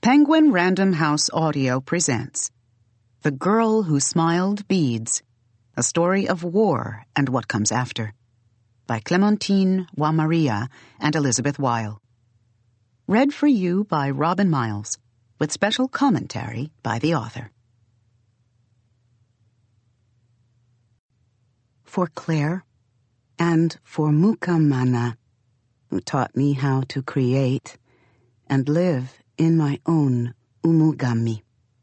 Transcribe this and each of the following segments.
Penguin Random House Audio presents The Girl Who Smiled Beads, a story of war and what comes after, by Clementine Wa-Maria and Elizabeth Weil. Read for you by Robin Miles, with special commentary by the author. For Claire, and for Mukamana, who taught me how to create and live in my own umugami.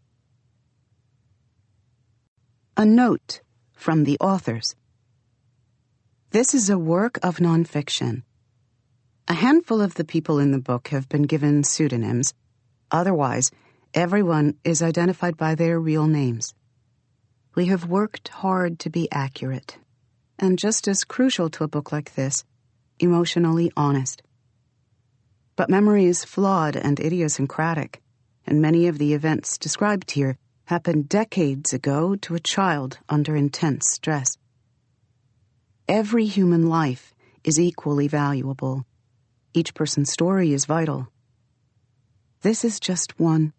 A note from the authors. This is a work of nonfiction. A handful of the people in the book have been given pseudonyms. Otherwise, everyone is identified by their real names. We have worked hard to be accurate, and just as crucial to a book like this, emotionally honest. But memory is flawed and idiosyncratic, and many of the events described here happened decades ago to a child under intense stress. Every human life is equally valuable. Each person's story is vital. This is just one.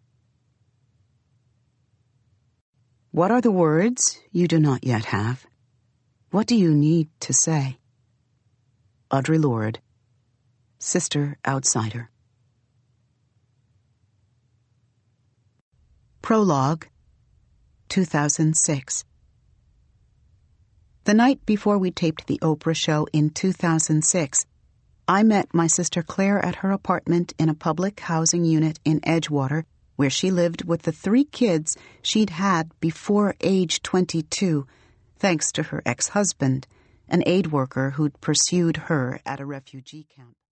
What are the words you do not yet have? What do you need to say? Audre Lorde, Sister Outsider. Prologue, 2006. The night before we taped the Oprah show in 2006, I met my sister Claire at her apartment in a public housing unit in Edgewater, where she lived with the 3 kids she'd had before age 22, thanks to her ex-husband, an aid worker who'd pursued her at a refugee camp.